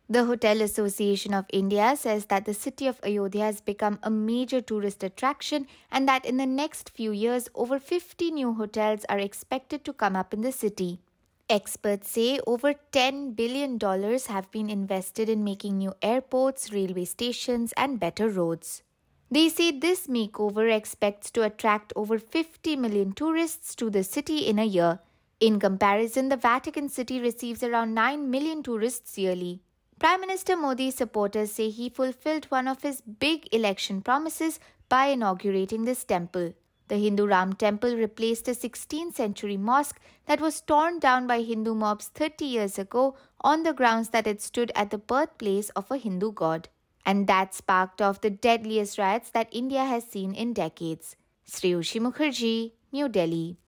The Hotel Association of India says that the city of Ayodhya has become a major tourist attraction and that in the next few years, over 50 new hotels are expected to come up in the city. Experts say over $10 billion have been invested in making new airports, railway stations, and better roads. They say this makeover expects to attract over 50 million tourists to the city in a year. In comparison, the Vatican City receives around 9 million tourists yearly. Prime Minister Modi's supporters say he fulfilled one of his big election promises by inaugurating this temple. The Hindu Ram temple replaced a 16th century mosque that was torn down by Hindu mobs 30 years ago on the grounds that it stood at the birthplace of a Hindu god. And that sparked off the deadliest riots that India has seen in decades. Sriyushi Mukherjee, New Delhi.